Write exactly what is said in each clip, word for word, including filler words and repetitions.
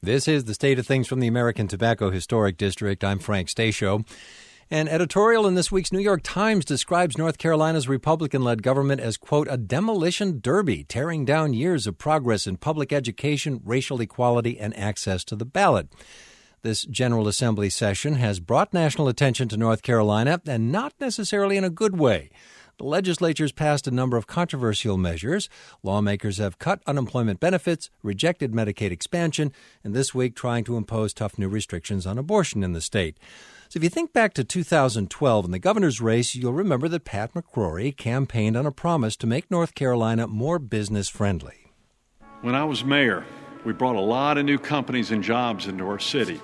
This is the State of Things from the American Tobacco Historic District. I'm Frank Stasio. An editorial in this week's New York Times describes North Carolina's Republican-led government as, quote, a demolition derby, tearing down years of progress in public education, racial equality, and access to the ballot. This General Assembly session has brought national attention to North Carolina, and not necessarily in a good way. The legislature's passed a number of controversial measures. Lawmakers have cut unemployment benefits, rejected Medicaid expansion, and this week trying to impose tough new restrictions on abortion in the state. So if you think back to two thousand twelve in the governor's race, you'll remember that Pat McCrory campaigned on a promise to make North Carolina more business-friendly. When I was mayor, we brought a lot of new companies and jobs into our city.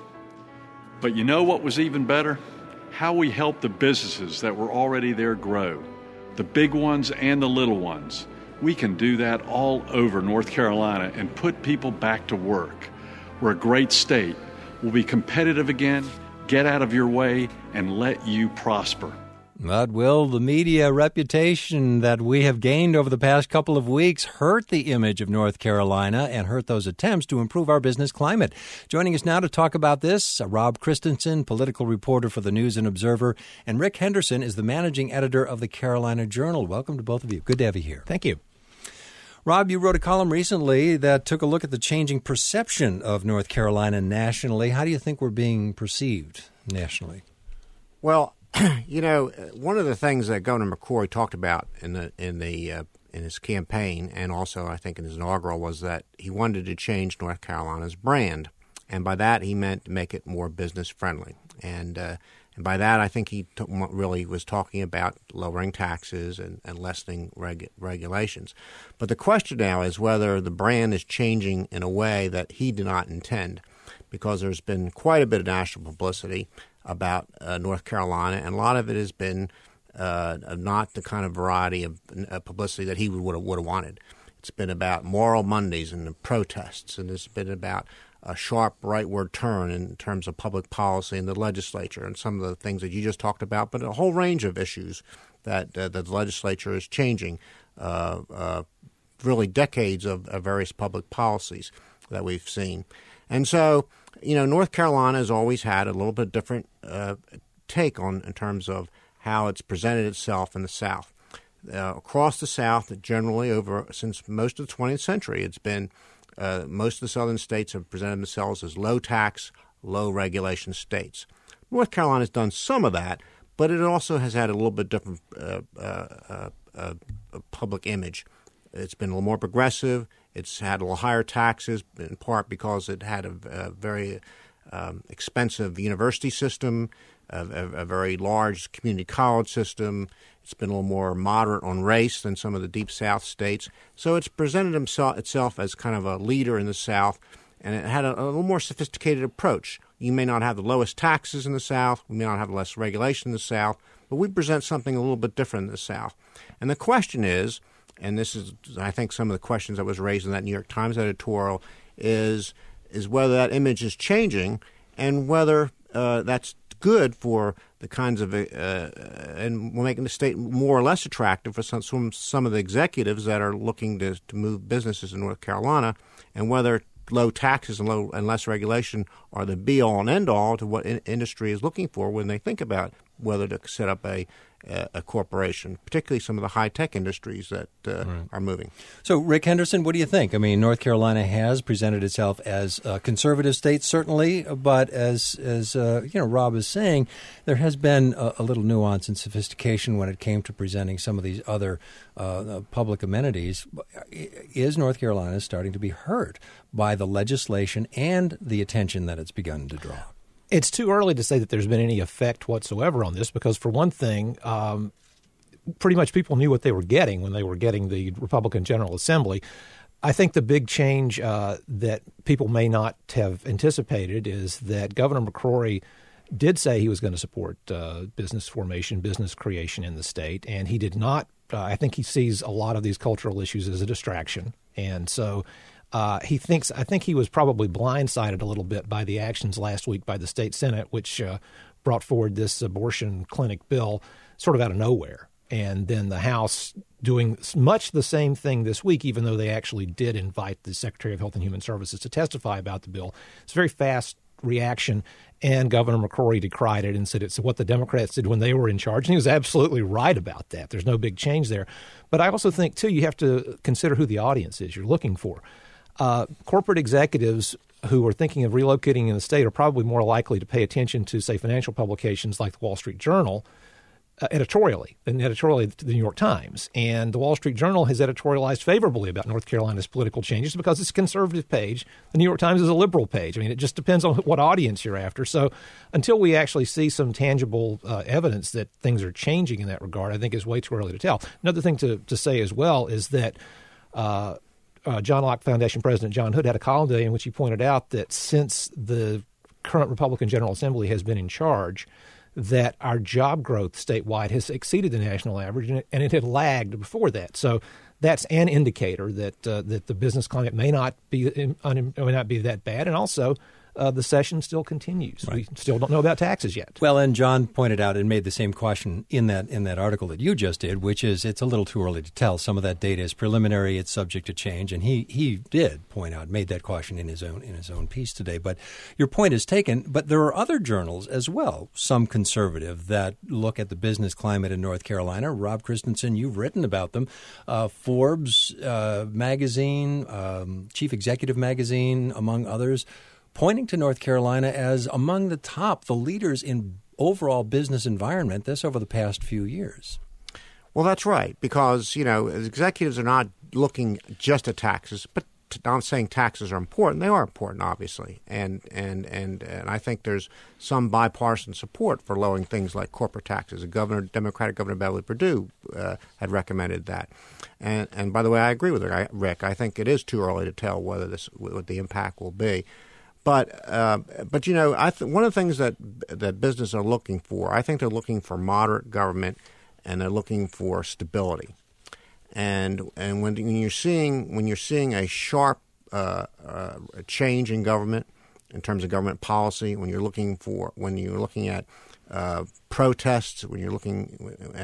But you know what was even better? How we helped the businesses that were already there grow. The big ones and the little ones. We can do that all over North Carolina and put people back to work. We're a great state. We'll be competitive again, get out of your way, and let you prosper. But will the media reputation that we have gained over the past couple of weeks hurt the image of North Carolina and hurt those attempts to improve our business climate? Joining us now to talk about this, Rob Christensen, political reporter for the News and Observer, and Rick Henderson is the managing editor of the Carolina Journal. Welcome to both of you. Good to have you here. Thank you. Rob, you wrote a column recently that took a look at the changing perception of North Carolina nationally. How do you think we're being perceived nationally? Well, you know, one of the things that Governor McCrory talked about in the in the uh, in his campaign, and also I think in his inaugural, was that he wanted to change North Carolina's brand, and by that he meant to make it more business friendly. And uh, and by that I think he t- really was talking about lowering taxes and, and lessening regu- regulations. But the question now is whether the brand is changing in a way that he did not intend, because there's been quite a bit of national publicity about uh, North Carolina, and a lot of it has been uh, not the kind of variety of uh, publicity that he would have, would have wanted. It's been about moral Mondays and the protests, and it's been about a sharp rightward turn in terms of public policy in the legislature and some of the things that you just talked about, but a whole range of issues that, uh, that the legislature is changing, uh, uh, really decades of, of various public policies that we've seen. And so, you know, North Carolina has always had a little bit different uh, take on in terms of how it's presented itself in the South. Uh, across the South, generally over since most of the twentieth century, it's been uh, most of the southern states have presented themselves as low tax, low regulation states. North Carolina has done some of that, but it also has had a little bit different uh, uh, uh, uh, public image. It's been a little more progressive. It's had a little higher taxes, in part because it had a, a very um, expensive university system, a, a, a very large community college system. It's been a little more moderate on race than some of the Deep South states. So it's presented himself, itself as kind of a leader in the South, and it had a, a little more sophisticated approach. You may not have the lowest taxes in the South. We may not have less regulation in the South, but we present something a little bit different in the South. And the question is, and this is, I think, some of the questions that was raised in that New York Times editorial, is is whether that image is changing and whether uh, that's good for the kinds of, uh, and making the state more or less attractive for some, some, some of the executives that are looking to, to move businesses in North Carolina, and whether low taxes and low and less regulation are the be-all and end-all to what in- industry is looking for when they think about whether to set up a a corporation, particularly some of the high-tech industries that uh, right. are moving. So, Rick Henderson, what do you think? I mean, North Carolina has presented itself as a conservative state, certainly, but as, as uh, you know, Rob is saying, there has been a, a little nuance and sophistication when it came to presenting some of these other uh, public amenities. Is North Carolina starting to be hurt by the legislation and the attention that it's begun to draw? It's too early to say that there's been any effect whatsoever on this because, for one thing, um, pretty much people knew what they were getting when they were getting the Republican General Assembly. I think the big change uh, that people may not have anticipated is that Governor McCrory did say he was going to support uh, business formation, business creation in the state, and he did not. Uh, I think he sees a lot of these cultural issues as a distraction, and so Uh, he thinks, I think he was probably blindsided a little bit by the actions last week by the state Senate, which uh, brought forward this abortion clinic bill sort of out of nowhere. And then the House doing much the same thing this week, even though they actually did invite the Secretary of Health and Human Services to testify about the bill. It's a very fast reaction, and Governor McCrory decried it and said it's what the Democrats did when they were in charge, and he was absolutely right about that. There's no big change there. But I also think, too, you have to consider who the audience is you're looking for. Uh, corporate executives who are thinking of relocating in the state are probably more likely to pay attention to, say, financial publications like the Wall Street Journal uh, editorially than editorially to the New York Times. And the Wall Street Journal has editorialized favorably about North Carolina's political changes because it's a conservative page. The New York Times is a liberal page. I mean, it just depends on what audience you're after. So until we actually see some tangible uh, evidence that things are changing in that regard, I think it's way too early to tell. Another thing to, to say as well is that uh, Uh, John Locke Foundation President John Hood had a column today in which he pointed out that since the current Republican General Assembly has been in charge, that our job growth statewide has exceeded the national average, and it, and it had lagged before that. So that's an indicator that uh, that the business climate may not be un, may not be that bad, and also uh, the session still continues. Right. We still don't know about taxes yet. Well, and John pointed out and made the same question in that in that article that you just did, which is it's a little too early to tell. Some of that data is preliminary; it's subject to change, and he he did point out, made that caution in his own in his own piece today. But your point is taken. But there are other journals as well, some conservative, that look at the business climate in North Carolina. Rob Christensen, you've written about them. Uh, Forbes uh, magazine, um, Chief Executive magazine, among others, pointing to North Carolina as among the top, the leaders in overall business environment, this over the past few years. Well, that's right, because, you know, executives are not looking just at taxes, but I'm saying taxes are important. They are important, obviously, and and and and I think there's some bipartisan support for lowering things like corporate taxes. The governor, Democratic Governor Beverly Perdue, uh, had recommended that. And and by the way, I agree with Rick. I think it is too early to tell whether this what the impact will be. But uh, but you know, I th- one of the things that that business are looking for, I think they're looking for moderate government, and they're looking for stability. And and when you're seeing when you're seeing a sharp uh, uh, change in government in terms of government policy, when you're looking for when you're looking at uh, protests, when you're looking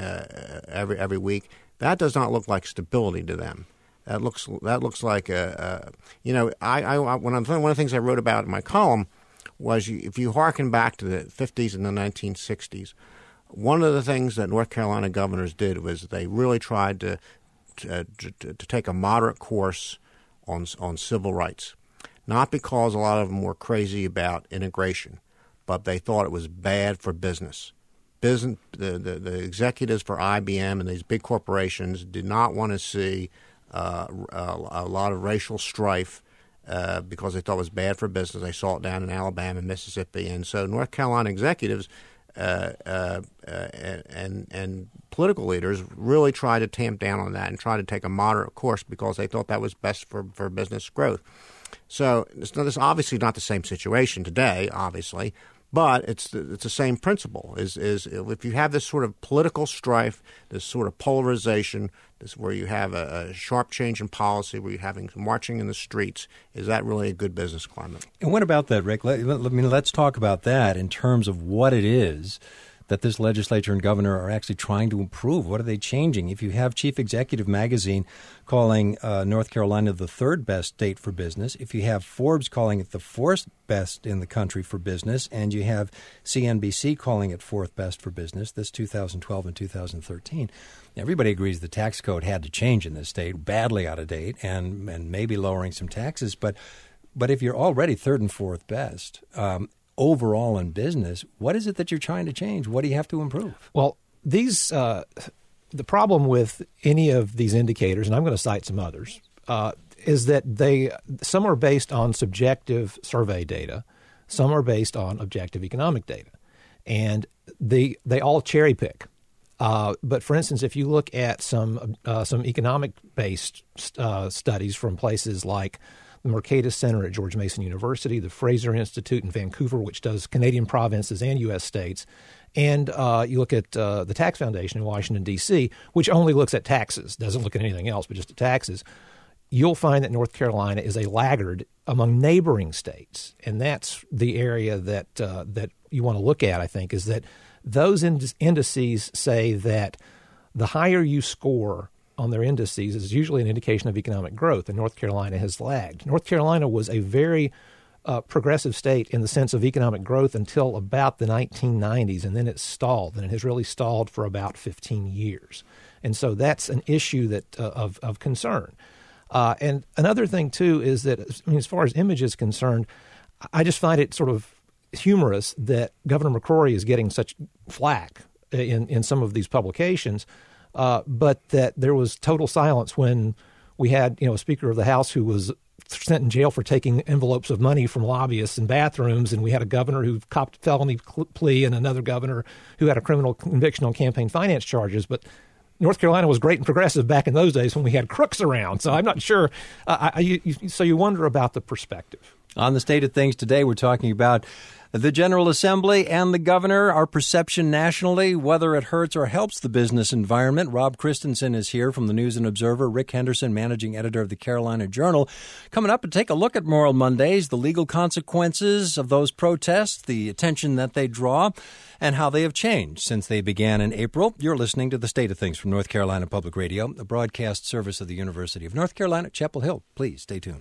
uh, every every week, that does not look like stability to them. That looks that looks like a, a you know I, I when I'm, one of the things I wrote about in my column was you, if you hearken back to the fifties and the nineteen sixties, one of the things that North Carolina governors did was they really tried to to, to, to take a moderate course on on civil rights, not because a lot of them were crazy about integration, but they thought it was bad for business. Business the the, the executives for I B M and these big corporations did not want to see Uh, a, a lot of racial strife uh, because they thought it was bad for business. They saw it down in Alabama and Mississippi. And so North Carolina executives uh, uh, uh, and, and political leaders really tried to tamp down on that and try to take a moderate course because they thought that was best for, for business growth. So it's, not, it's obviously not the same situation today, obviously, but it's the, it's the same principle. Is is if you have this sort of political strife, this sort of polarization, this where you have a, a sharp change in policy, where you're having marching in the streets, is that really a good business climate? And what about that, Rick? Let, I mean, let's talk about that in terms of what it is that this legislature and governor are actually trying to improve. What are they changing? If you have Chief Executive magazine calling uh, North Carolina the third best state for business, if you have Forbes calling it the fourth best in the country for business, and you have C N B C calling it fourth best for business, this two thousand twelve and two thousand thirteen, everybody agrees the tax code had to change in this state, badly out of date, and, and maybe lowering some taxes. But, but if you're already third and fourth best, um, overall in business, what is it that you're trying to change? What do you have to improve? Well, these uh, the problem with any of these indicators, and I'm going to cite some others, uh, is that they some are based on subjective survey data, some are based on objective economic data, and they they all cherry pick. Uh, but for instance, if you look at some uh, some economic based uh, studies from places like the Mercatus Center at George Mason University, the Fraser Institute in Vancouver, which does Canadian provinces and U S states, and uh, you look at uh, the Tax Foundation in Washington, D C, which only looks at taxes, doesn't look at anything else but just at taxes, you'll find that North Carolina is a laggard among neighboring states. And that's the area that uh, that you want to look at, I think, is that those indices say that the higher you score on their indices is usually an indication of economic growth, and North Carolina has lagged. North Carolina was a very uh, progressive state in the sense of economic growth until about the nineteen nineties, and then it stalled, and it has really stalled for about fifteen years. And so that's an issue that uh, of, of concern. Uh, and another thing, too, is that, I mean, as far as image is concerned, I just find it sort of humorous that Governor McCrory is getting such flack in, in some of these publications, uh, but that there was total silence when we had, you know, a Speaker of the House who was sent in jail for taking envelopes of money from lobbyists in bathrooms, and we had a governor who copped felony plea and another governor who had a criminal conviction on campaign finance charges. But North Carolina was great and progressive back in those days when we had crooks around. So I'm not sure. Uh, I, you, you, so you wonder about the perspective. On the State of Things today, we're talking about the General Assembly and the governor, our perception nationally, whether it hurts or helps the business environment. Rob Christensen is here from the News and Observer. Rick Henderson, managing editor of the Carolina Journal. Coming up to take a look at Moral Mondays, the legal consequences of those protests, the attention that they draw, and how they have changed since they began in April. You're listening to The State of Things from North Carolina Public Radio, a broadcast service of the University of North Carolina, Chapel Hill. Please stay tuned.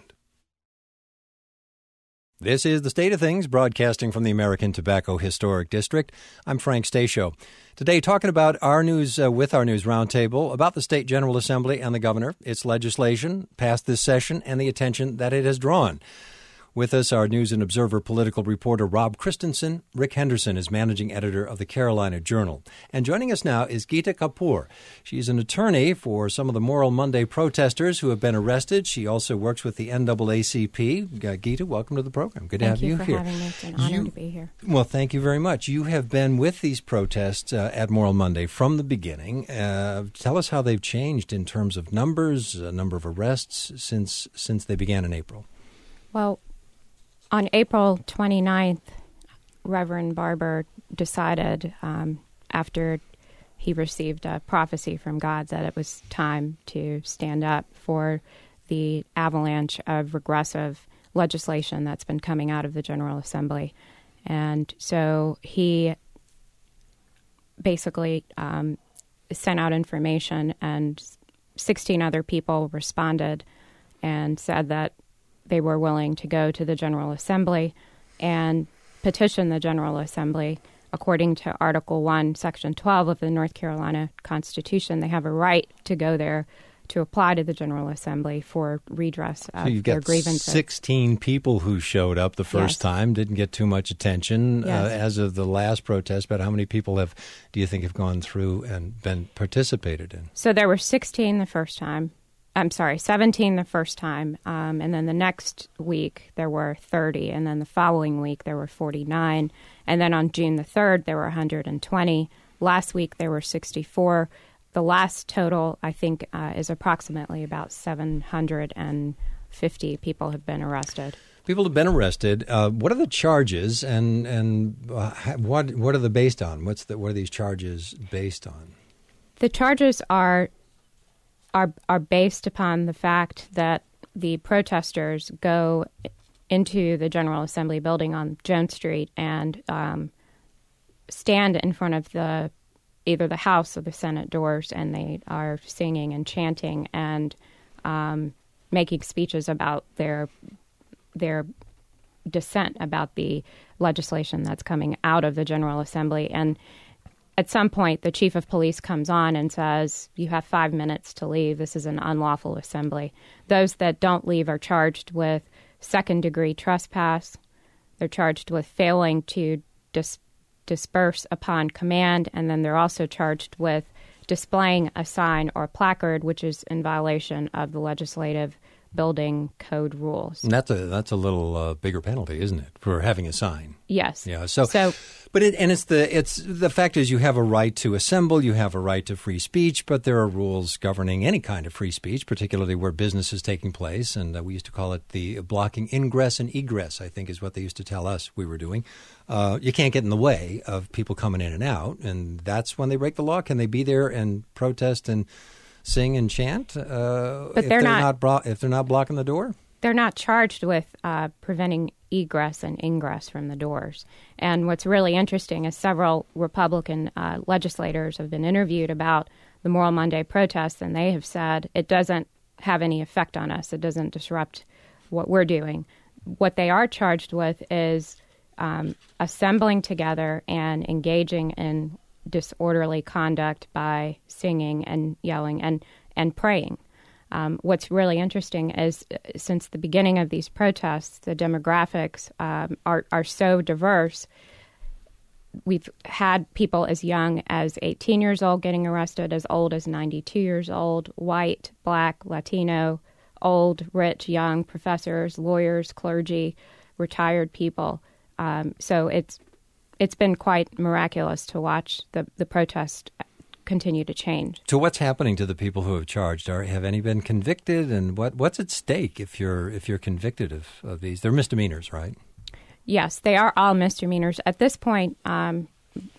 This is The State of Things, broadcasting from the American Tobacco Historic District. I'm Frank Stasio. Today, talking about our news uh, with our News Roundtable about the State General Assembly and the governor, its legislation passed this session, and the attention that it has drawn. With us, our News and Observer political reporter Rob Christensen. Rick Henderson is managing editor of the Carolina Journal. And joining us now is Geeta Kapoor. She's an attorney for some of the Moral Monday protesters who have been arrested. She also works with the N double A C P. Uh, Geeta, welcome to the program. Good to thank have you, you for here. having me. It's an honor you, to be here. Well, thank you very much. You have been with these protests uh, at Moral Monday from the beginning. Uh, tell us how they've changed in terms of numbers, uh, number of arrests since since they began in April. Well, on April twenty-ninth, Reverend Barber decided, um, after he received a prophecy from God, that it was time to stand up for the avalanche of regressive legislation that's been coming out of the General Assembly. And so he basically um, sent out information, and sixteen other people responded and said that they were willing to go to the General Assembly and petition the General Assembly. According to Article one, Section twelve of the North Carolina Constitution, they have a right to go there to apply to the General Assembly for redress of so you've their got grievances. sixteen people who showed up the first Yes. time, didn't get too much attention. Yes. Uh, as of the last protest, but how many people have do you think have gone through and been participated in? So there were sixteen the first time. I'm sorry, seventeen the first time, um, and then the next week there were thirty, and then the following week there were forty-nine, and then on June the third there were one hundred twenty. Last week there were sixty-four. The last total, I think, uh, is approximately about seven hundred fifty people have been arrested. People have been arrested. Uh, what are the charges, and and uh, what what are they based on? What's the what are these charges based on? The charges are. Are, are based upon the fact that the protesters go into the General Assembly building on Jones Street and um, stand in front of the either the House or the Senate doors, and they are singing and chanting and um, making speeches about their their dissent about the legislation that's coming out of the General Assembly. And at some point, the chief of police comes on and says, you have five minutes to leave. This is an unlawful assembly. Those that don't leave are charged with second-degree trespass. They're charged with failing to dis- disperse upon command, and then they're also charged with displaying a sign or placard, which is in violation of the legislative building code rules. And that's a that's a little uh, bigger penalty, isn't it, for having a sign? Yes. Yeah. So, so but it and it's the it's the fact is you have a right to assemble, you have a right to free speech, but there are rules governing any kind of free speech, particularly where business is taking place. And uh, we used to call it the blocking ingress and egress, I think is what they used to tell us we were doing. Uh, you can't get in the way of people coming in and out, and that's when they break the law. Can they be there and protest and sing and chant? Uh, but if they're, they're not, not bro- if they're not blocking the door. They're not charged with uh, preventing egress and ingress from the doors. And what's really interesting is several Republican uh, legislators have been interviewed about the Moral Monday protests, and they have said it doesn't have any effect on us. It doesn't disrupt what we're doing. What they are charged with is um, assembling together and engaging in disorderly conduct by singing and yelling and, and praying. Um, what's really interesting is uh, since the beginning of these protests, the demographics um, are, are so diverse. We've had people as young as eighteen years old getting arrested, as old as ninety-two years old, white, black, Latino, old, rich, young, professors, lawyers, clergy, retired people. Um, so it's it's been quite miraculous to watch the, the protest continue to change. So what's happening to the people who have charged? Are, have any been convicted? And what, what's at stake if you're if you're convicted of, of these? They're misdemeanors, right? Yes, they are all misdemeanors. At this point, um,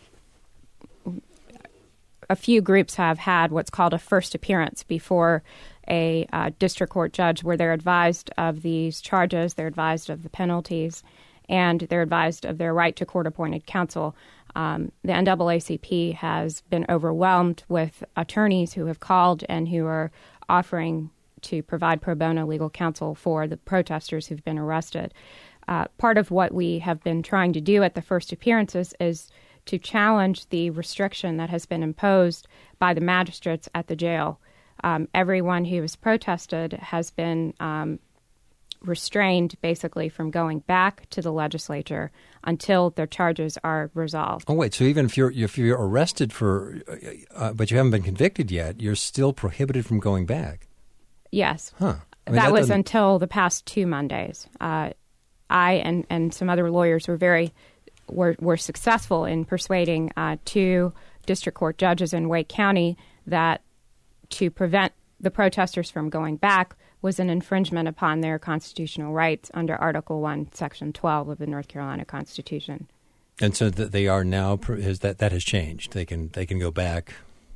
a few groups have had what's called a first appearance before a uh, district court judge where they're advised of these charges, they're advised of the penalties, and they're advised of their right to court-appointed counsel. Um, the N double A C P has been overwhelmed with attorneys who have called and who are offering to provide pro bono legal counsel for the protesters who've been arrested. Uh, part of what we have been trying to do at the first appearances is to challenge the restriction that has been imposed by the magistrates at the jail. Um, everyone who has protested has been um, restrained basically from going back to the legislature until their charges are resolved. Oh, wait. So even if you're if you're arrested for, uh, but you haven't been convicted yet, you're still prohibited from going back? Yes. Huh. I mean, that, that was doesn't... until the past two Mondays. Uh, I and, and some other lawyers were very were, were successful in persuading uh, two district court judges in Wake County that to prevent the protesters from going back was an infringement upon their constitutional rights under Article One, Section twelve of the North Carolina Constitution. And so that they are now has that that has changed. They can they can go back.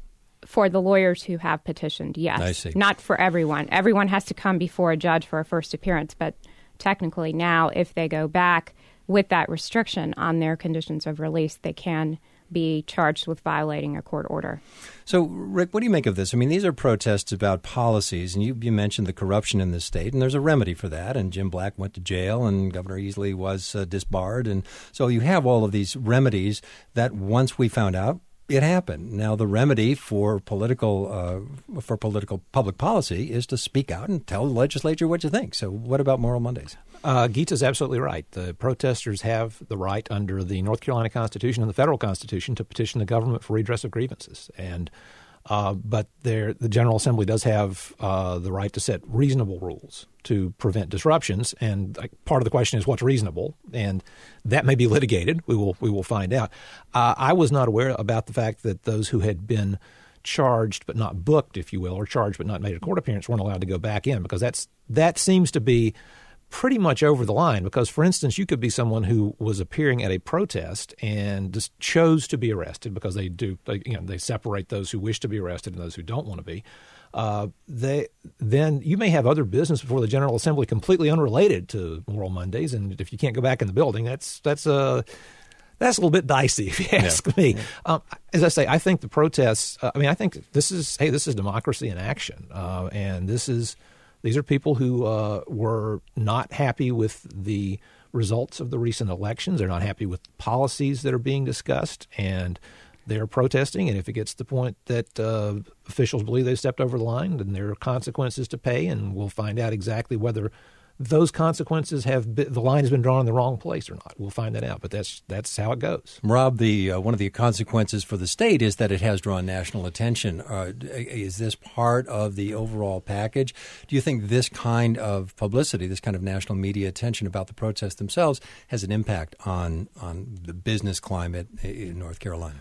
For the lawyers who have petitioned, yes. I see. Not for everyone. Everyone has to come before a judge for a first appearance, but technically now, if they go back with that restriction on their conditions of release, they can be charged with violating a court order. So, Rick, what do you make of this? I mean, these are protests about policies, and you, you mentioned the corruption in the state, and there's a remedy for that. And Jim Black went to jail, and Governor Easley was uh, disbarred. And so you have all of these remedies that once we found out, it happened. Now, the remedy for political uh, for political public policy is to speak out and tell the legislature what you think. So what about Moral Mondays? Uh, Geeta's absolutely right. The protesters have the right under the North Carolina Constitution and the federal Constitution to petition the government for redress of grievances. And uh, but there, the General Assembly does have uh, the right to set reasonable rules to prevent disruptions. And uh, part of the question is what's reasonable, and that may be litigated. We will we will find out. Uh, I was not aware about the fact that those who had been charged but not booked, if you will, or charged but not made a court appearance weren't allowed to go back in, because that's that seems to be pretty much over the line. Because, for instance, you could be someone who was appearing at a protest and just chose to be arrested because they do, they, you know, they separate those who wish to be arrested and those who don't want to be. Uh, they then you may have other business before the General Assembly completely unrelated to Moral Mondays, and if you can't go back in the building, that's that's a that's a little bit dicey, if you ask yeah. me. Um, as I say, I think the protests. Uh, I mean, I think this is hey, this is democracy in action, uh, and this is. These are people who uh, were not happy with the results of the recent elections. They're not happy with policies that are being discussed, and they're protesting. And if it gets to the point that uh, officials believe they've stepped over the line, then there are consequences to pay, and we'll find out exactly whether those consequences have been, the line has been drawn in the wrong place or not. We'll find that out, but that's that's how it goes. Rob, the uh, one of the consequences for the state is that it has drawn national attention. Uh, is this part of the overall package? Do you think this kind of publicity, this kind of national media attention about the protests themselves, has an impact on on the business climate in North Carolina?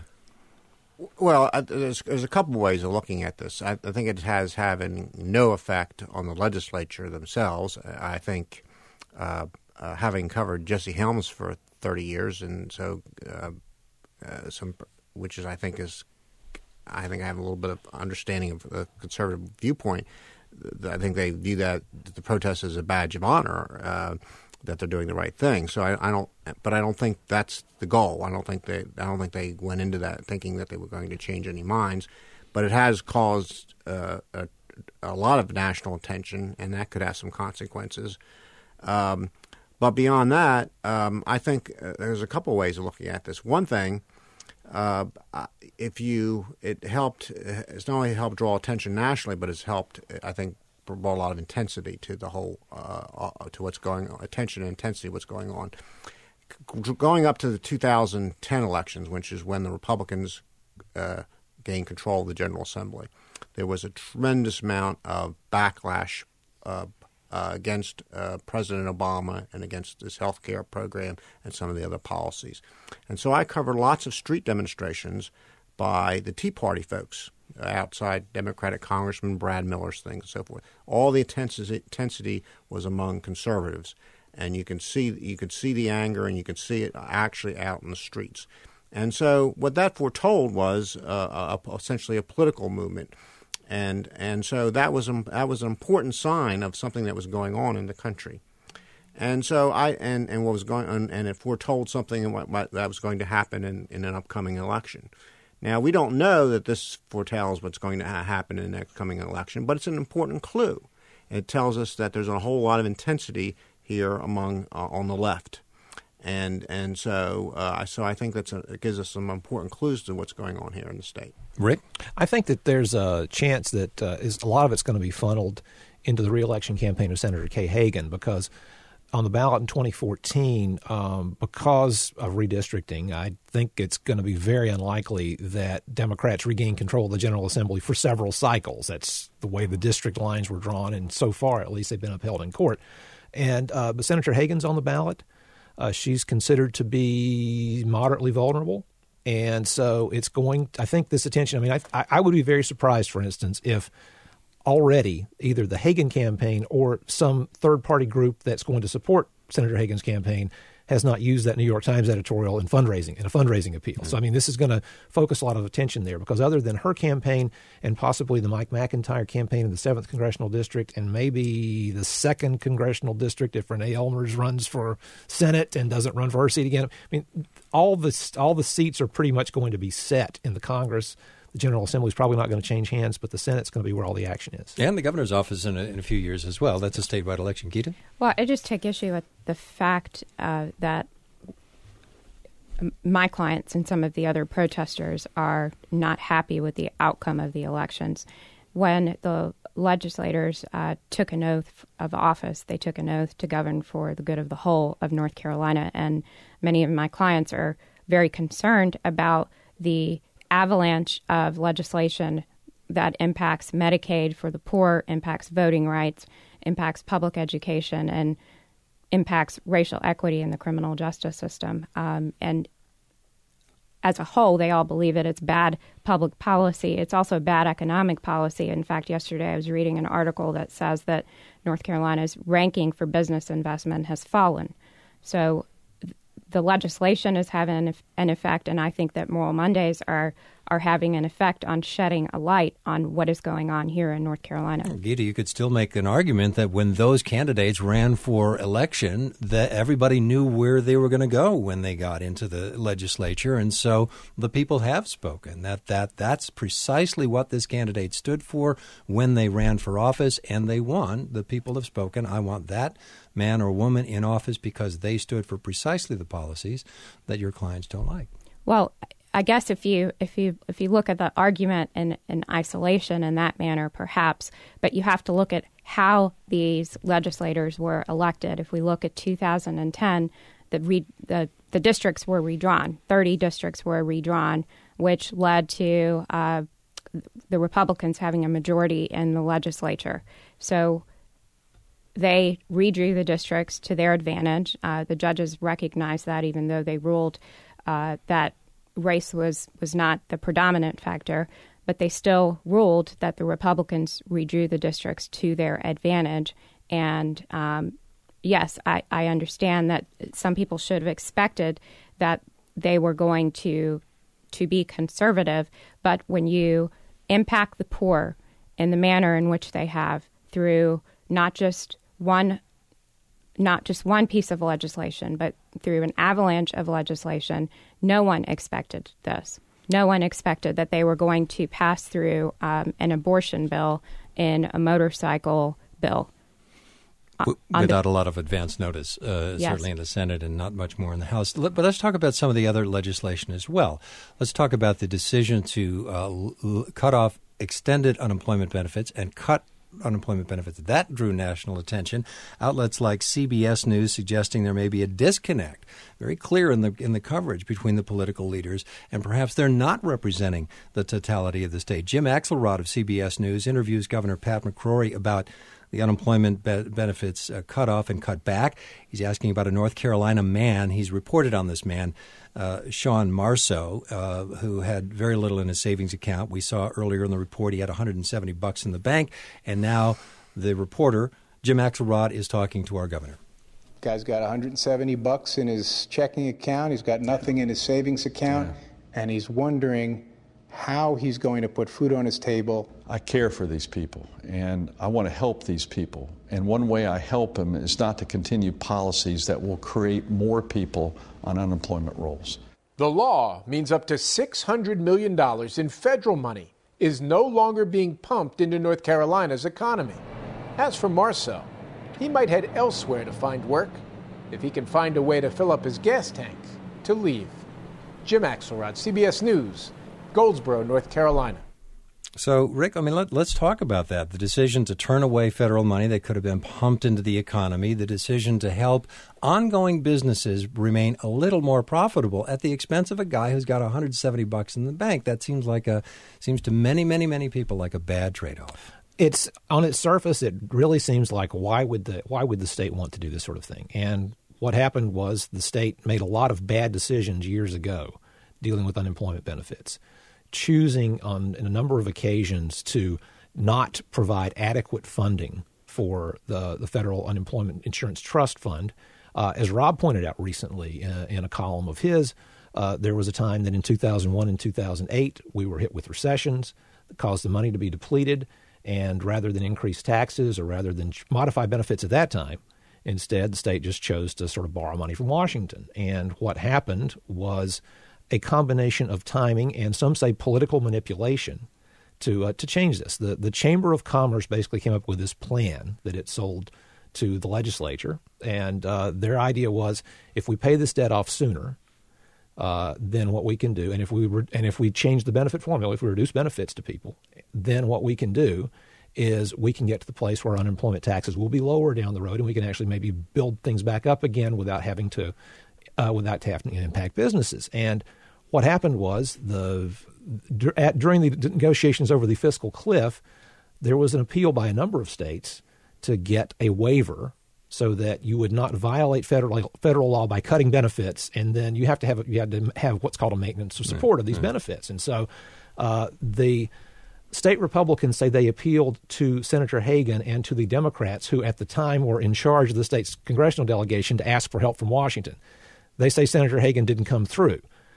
Well, uh, there's, there's a couple ways of looking at this. I, I think it has having no effect on the legislature themselves. I think uh, uh, having covered Jesse Helms for thirty years, and so uh, uh, some, which is I think is, I think I have a little bit of understanding of the conservative viewpoint. I think they view that the protest as a badge of honor. Uh, that they're doing the right thing. So I, I don't, but I don't think that's the goal. I don't think they, I don't think they went into that thinking that they were going to change any minds. but it has caused uh, a, a lot of national attention, and that could have some consequences. Um, but beyond that, um, I think uh, there's a couple ways of looking at this. One thing, uh, if you it helped, it's not only helped draw attention nationally, but it's helped, I think, brought a lot of intensity to the whole, uh, to what's going on, attention and intensity what's going on. Going up to the two thousand ten elections, which is when the Republicans uh, gained control of the General Assembly, there was a tremendous amount of backlash uh, uh, against uh, President Obama and against his health care program and some of the other policies. And so I covered lots of street demonstrations by the Tea Party folks outside Democratic Congressman Brad Miller's things and so forth. All the intensity, intensity was among conservatives. And you can see you could see the anger, and you could see it actually out in the streets. And so what that foretold was uh, a, essentially a political movement, and and so that was a, that was an important sign of something that was going on in the country. And so I and, and what was going on, and it foretold something and what, what that was going to happen in, in an upcoming election. Now we don't know that this foretells what's going to ha- happen in the next coming election, but it's an important clue. It tells us that there's a whole lot of intensity here among uh, on the left, and and so uh, so I think that's a, it gives us some important clues to what's going on here in the state. Rick, I think that there's a chance that uh, is a lot of it's going to be funneled into the reelection campaign of Senator Kay Hagan, because on the ballot in twenty fourteen, um, because of redistricting, I think it's going to be very unlikely that Democrats regain control of the General Assembly for several cycles. That's the way the district lines were drawn, and so far, at least, they've been upheld in court. And uh, but Senator Hagan's on the ballot. Uh, she's considered to be moderately vulnerable, and so it's going. I think this attention. I mean, I, I would be very surprised, for instance, if already either the Hagan campaign or some third-party group that's going to support Senator Hagan's campaign has not used that New York Times editorial in fundraising, in a fundraising appeal. Mm-hmm. So, I mean, this is going to focus a lot of attention there, because other than her campaign and possibly the Mike McIntyre campaign in the seventh Congressional District and maybe the second Congressional District if Renee Elmers runs for Senate and doesn't run for her seat again, I mean, all the, all the seats are pretty much going to be set in the Congress. The General Assembly is probably not going to change hands, but the Senate's going to be where all the action is. And the governor's office in a, in a few years as well. That's a statewide election. Geeta? Well, I just take issue with the fact uh, that my clients and some of the other protesters are not happy with the outcome of the elections. When the legislators uh, took an oath of office, they took an oath to govern for the good of the whole of North Carolina. And many of my clients are very concerned about the avalanche of legislation that impacts Medicaid for the poor, impacts voting rights, impacts public education, and impacts racial equity in the criminal justice system. Um, and as a whole, they all believe that it's bad public policy. It's also bad economic policy. In fact, yesterday I was reading an article that says that North Carolina's ranking for business investment has fallen. So the legislation is having an effect, and I think that Moral Mondays are are having an effect on shedding a light on what is going on here in North Carolina. Well, Geeta, you could still make an argument that when those candidates ran for election, that everybody knew where they were going to go when they got into the legislature, and so the people have spoken. That that that's precisely what this candidate stood for when they ran for office, and they won. The people have spoken. I want that man or woman in office because they stood for precisely the policies that your clients don't like. Well, I guess if you if you if you look at the argument in, in isolation in that manner, perhaps, but you have to look at how these legislators were elected. If we look at two thousand ten, the re, the, the districts were redrawn. thirty districts were redrawn, which led to uh, the Republicans having a majority in the legislature. So they redrew the districts to their advantage. Uh, the judges recognized that, even though they ruled uh, that race was, was not the predominant factor, but they still ruled that the Republicans redrew the districts to their advantage. And um, yes, I, I understand that some people should have expected that they were going to to be conservative, but when you impact the poor in the manner in which they have through not just one not just one piece of legislation, but through an avalanche of legislation, no one expected this. no one expected that they were going to pass through um, an abortion bill in a motorcycle bill. W- without the, a lot of advance notice, uh, yes. certainly in the Senate and not much more in the House. But let's talk about some of the other legislation as well. Let's talk about the decision to uh, l- cut off extended unemployment benefits and cut unemployment benefits. That drew national attention. Outlets like C B S News suggesting there may be a disconnect, very clear in the in the coverage between the political leaders, and perhaps they're not representing the totality of the state. Jim Axelrod of C B S News interviews Governor Pat McCrory about the unemployment be- benefits uh, cut off and cut back. He's asking about a North Carolina man. He's reported on this man, uh, Sean Marceau, uh, who had very little in his savings account. We saw earlier in the report he had one hundred seventy bucks in the bank, and now the reporter, Jim Axelrod, is talking to our governor. Guy's got one hundred seventy bucks in his checking account. He's got nothing in his savings account, yeah. and he's wondering how he's going to put food on his table. I care for these people, and I want to help these people. And one way I help them is not to continue policies that will create more people on unemployment rolls. The law means up to six hundred million dollars in federal money is no longer being pumped into North Carolina's economy. As for Marceau, he might head elsewhere to find work if he can find a way to fill up his gas tank to leave. Jim Axelrod, C B S News, Goldsboro, North Carolina. So, Rick, I mean, let, let's talk about that. The decision to turn away federal money that could have been pumped into the economy, the decision to help ongoing businesses remain a little more profitable at the expense of a guy who's got one hundred seventy bucks in the bank. That seems like a seems to many, many, many people like a bad trade-off. It's on its surface, it really seems like why would the why would the state want to do this sort of thing? And what happened was the state made a lot of bad decisions years ago dealing with unemployment benefits, choosing on in a number of occasions to not provide adequate funding for the, the Federal Unemployment Insurance Trust Fund. Uh, as Rob pointed out recently uh, in a column of his, uh, there was a time that in two thousand one and two thousand eight we were hit with recessions that caused the money to be depleted, and rather than increase taxes or rather than modify benefits at that time, instead the state just chose to sort of borrow money from Washington. And what happened was a combination of timing and some say political manipulation to uh, to change this. The the Chamber of Commerce basically came up with this plan that it sold to the legislature, and uh, their idea was if we pay this debt off sooner, uh, then what we can do, and if we re- and if we change the benefit formula, if we reduce benefits to people, then what we can do is we can get to the place where unemployment taxes will be lower down the road, and we can actually maybe build things back up again without having to uh, without having to impact businesses. And what happened was the at, during the negotiations over the fiscal cliff, there was an appeal by a number of states to get a waiver so that you would not violate federal federal law by cutting benefits, and then you have to have you had to have what's called a maintenance of support of these mm-hmm. benefits. And so uh, the state Republicans say they appealed to Senator Hagan and to the Democrats, who at the time were in charge of the state's congressional delegation, to ask for help from Washington. They say Senator Hagan didn't come through.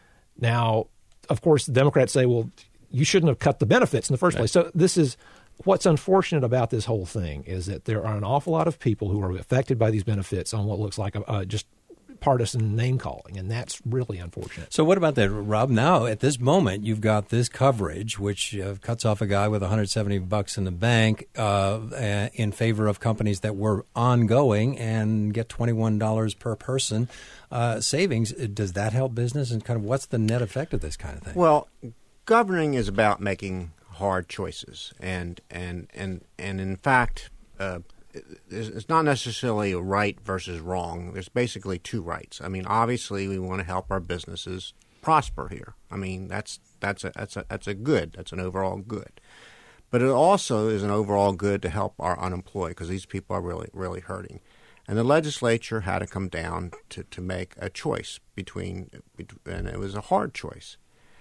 Now, of course, the Democrats say, well, you shouldn't have cut the benefits in the first place. So this is what's unfortunate about this whole thing is that there are an awful lot of people who are affected by these benefits on what looks like a, a just partisan name calling, and that's really unfortunate. So what about that, Rob? Now, at this moment, you've got this coverage, which uh, cuts off a guy with one hundred seventy bucks in the bank uh, in favor of companies that were ongoing and get twenty-one dollars per person uh, savings. Does that help business, and kind of what's the net effect of this kind of thing? Well, governing is about making hard choices, and and and and in fact, uh, it's not necessarily a right versus wrong. There's basically two rights. I mean, obviously, we want to help our businesses prosper here. I mean, that's that's a that's a that's a good. That's an overall good. But it also is an overall good to help our unemployed, because these people are really really hurting. And the legislature had to come down to, to make a choice between, and it was a hard choice.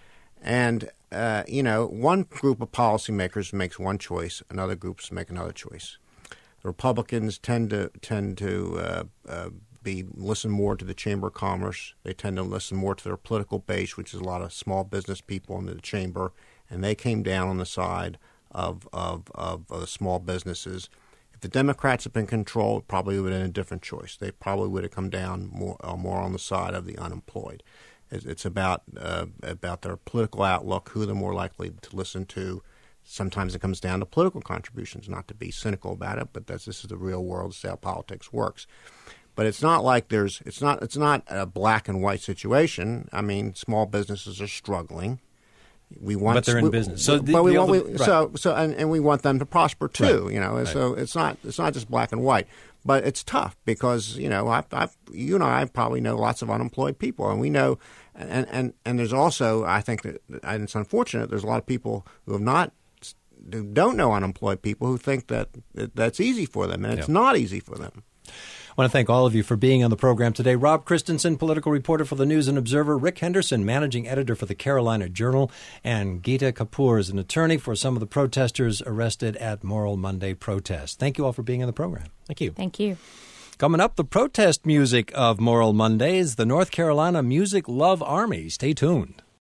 And, uh, you know, one group of policymakers makes one choice, another groups make another choice. The Republicans tend to tend to uh, uh, be listen more to the Chamber of Commerce. They tend to listen more to their political base, which is a lot of small business people in the chamber, and they came down on the side of of, of, of the small businesses. If the Democrats had been controlled, it probably would have been a different choice. They probably would have come down more uh, more on the side of the unemployed. It's about uh, about their political outlook, who they're more likely to listen to. Sometimes it comes down to political contributions, not to be cynical about it, but that's, this is the real world, this is how politics works. But it's not like there's it's not it's not a black and white situation. I mean, small businesses are struggling. We want, but they're in we, business. So, the, but we the want, other, we, right. so so and, and we want them to prosper too. Right. You know, right. so it's not it's not just black and white. But it's tough because, you know, I've, I've, you and I probably know lots of unemployed people, and we know, and, and, and there's also, I think that, and it's unfortunate, there's a lot of people who have not, who don't know unemployed people who think that, that that's easy for them, and it's yep. not easy for them. I want to thank all of you for being on the program today. Rob Christensen, political reporter for the News and Observer. Rick Henderson, managing editor for the Carolina Journal. And Geeta Kapoor is an attorney for some of the protesters arrested at Moral Monday protest. Thank you all for being on the program. Thank you. Thank you. Coming up, the protest music of Moral Mondays, the North Carolina Music Love Army. Stay tuned.